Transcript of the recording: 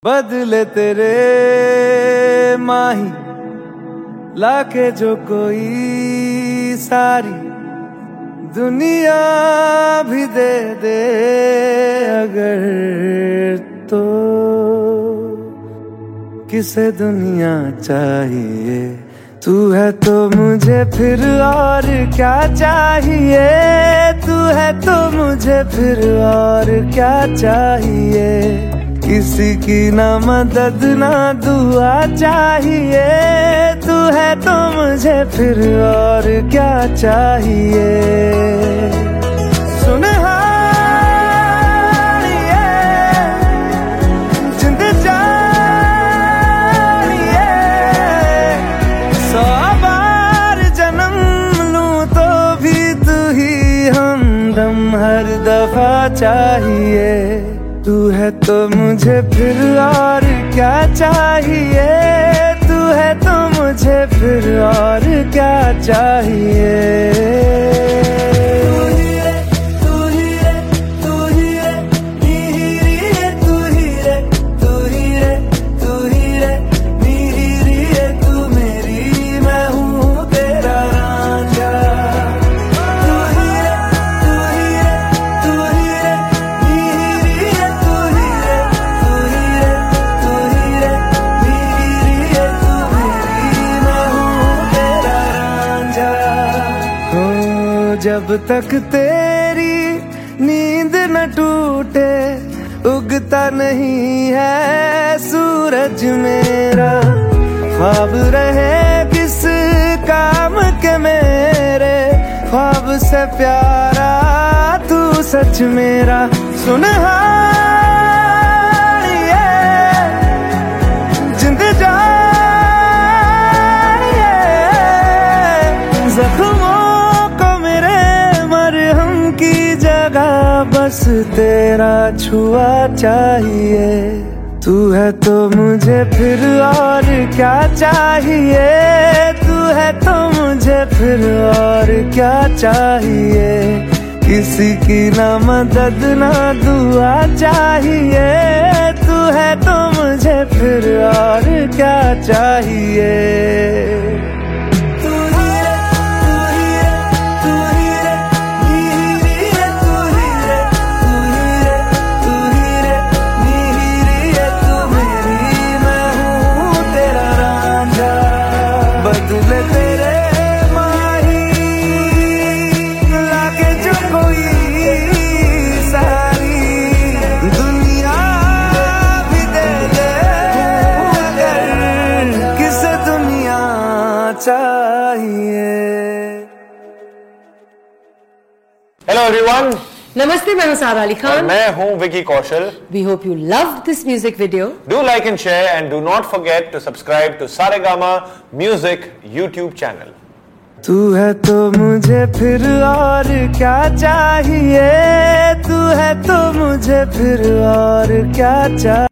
बदले तेरे माही लाके जो कोई सारी दुनिया भी दे दे अगर तो किसे दुनिया चाहिए। तू है तो मुझे फिर और क्या चाहिए। तू है तो मुझे फिर और क्या चाहिए। किसी की ना मदद ना दुआ चाहिए। तू है तो मुझे फिर और क्या चाहिए। सुन जिंद जानिए 100 बार जन्म लूं तो भी तू ही हमदम हर दफा चाहिए। तू है तो मुझे फिर और क्या चाहिए। तू है तो मुझे फिर और क्या चाहिए। जब तक तेरी नींद न टूटे उगता नहीं है सूरज मेरा। ख्वाब रहे किस काम के मेरे ख्वाब से प्यारा तू सच मेरा। सुन जिंद जानिए जख्मों बस तेरा छुआ चाहिए। तू है तो मुझे फिर और क्या चाहिए। तू है तो मुझे फिर और क्या चाहिए। किसी की ना मदद ना दुआ चाहिए। तू है तो मुझे फिर और क्या चाहिए। बदले तेरे माही लाके जो कोई सारी दुनिया भी दे दे अगर किसे दुनिया चाहिए। हेलो एवरीवन, नमस्ते, मैं हूं सारा अली खान। मैं हूं Vicky Kaushal. We hope you loved this music video. Do like and share and do not forget to subscribe to Saregama Music YouTube channel. तू है तो मुझे फिर और क्या चाहिए। तू है तो मुझे फिर और क्या चाहिए।